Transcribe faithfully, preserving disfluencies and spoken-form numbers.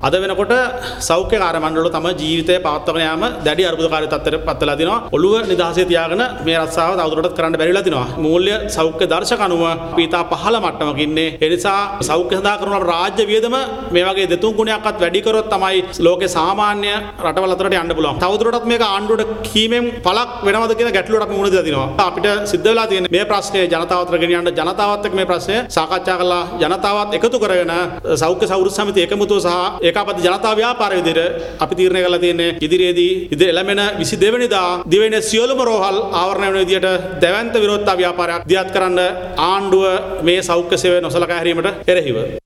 අද වෙනකොට සෞඛ්‍ය කාර්ය මණ්ඩල තම ජීවිතය පවත්වාගෙන යාම දැඩි අර්බුදකාරී තත්ත්වයට පත් වෙලා තිනවා. ඔළුව නිදහසේ තියාගෙන මේ රස්සාව තවදුරටත් කරන්න බැරි වෙලා තිනවා. මූල්‍ය සෞඛ්‍ය දර්ශක අනුව පීතා පහළ මට්ටමක ඉන්නේ. ඒ නිසා සෞඛ්‍ය සඳහා කරන රාජ්‍ය වියදම මේ වගේ දෙතුන් ගුණයක්වත් වැඩි කරොත් තමයි ලෝකේ සාමාන්‍ය රටවල් අතරට යන්න පුළුවන්. තවදුරටත් මේක ආණ්ඩුවට කීමෙන් පළක් වෙනවද කියන ගැටලුවටක් මුහුණ දෙලා තිනවා. අපිට සිද්ධ වෙලා තියෙන මේ ප්‍රශ්නේ ජනතාව අතර ගෙනියන්න ජනතාවත් එක්ක මේ ප්‍රශ්නේ සාකච්ඡා කරලා ජනතාවත් එකතු කරගෙන සෞඛ්‍ය සෞෘත් සමිතිය එකමුතුව සහ ඒකාපති ජනතා ව්‍යාපාර විදිහට අපි තීරණය කරලා තියෙන්නේ ඉදිරියේදී ඉදිරි එළමෙන විසි දෙවැනි වෙනිදා දිවයිනේ සියලුම රෝහල් ආවරණය වෙන විදිහට දැවැන්ත විරෝධතා ව්‍යාපාරයක් දියත් කරන්න ආණ්ඩුව මේ සෞඛ්‍ය සේවය නොසලකා හැරීමට එරෙහිව